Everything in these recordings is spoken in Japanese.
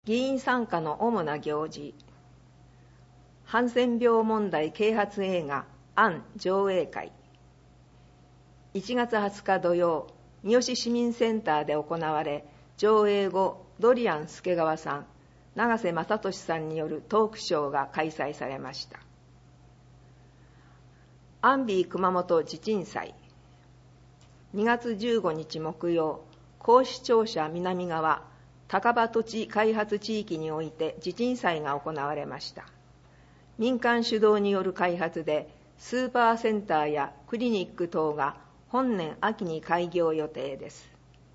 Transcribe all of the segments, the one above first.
議員参加の主な行事。ハンセン病問題啓発映画アン上映会。1月20日土曜、三好市民センターで行われ、上映後、ドリアン助川さん、永瀬正敏さんによるトークショーが開催されました。アンビー熊本地鎮祭。2月15日木曜、甲子庁舎南側高場土地開発地域において地鎮祭が行われました。民間主導による開発で、スーパーセンターやクリニック等が本年秋に開業予定です。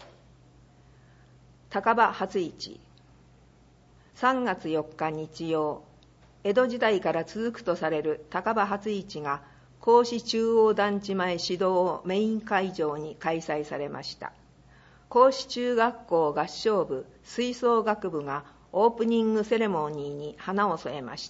高場初市。3月4日日曜、江戸時代から続くとされる高場初市が甲子中央団地前市道メイン会場に開催されました。甲子中学校合唱部吹奏楽部がオープニングセレモニーに花を添えました。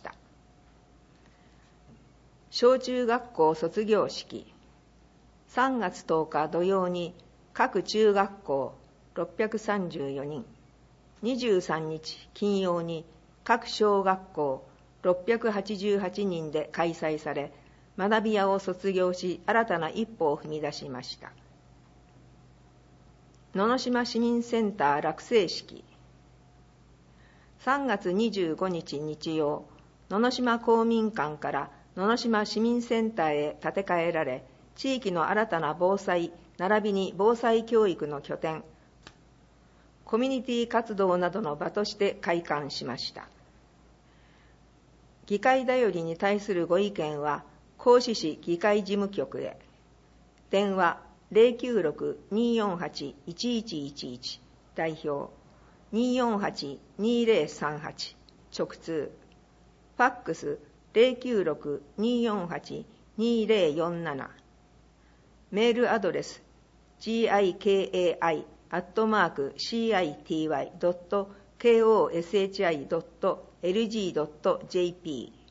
小中学校卒業式。3月10日土曜に各中学校634人、23日金曜に各小学校688人で開催され、学び屋を卒業し新たな一歩を踏み出しました。野々島市民センター落成式。3月25日日曜、野々島公民館から野々島市民センターへ建て替えられ、地域の新たな防災並びに防災教育の拠点、コミュニティ活動などの場として開館しました。議会だよりに対するご意見は甲子市議会事務局へ。電話 096-248-1111 代表 248-2038 直通。ファックス 096-248-2047。メールアドレス gikai@city.koshi.lg.jp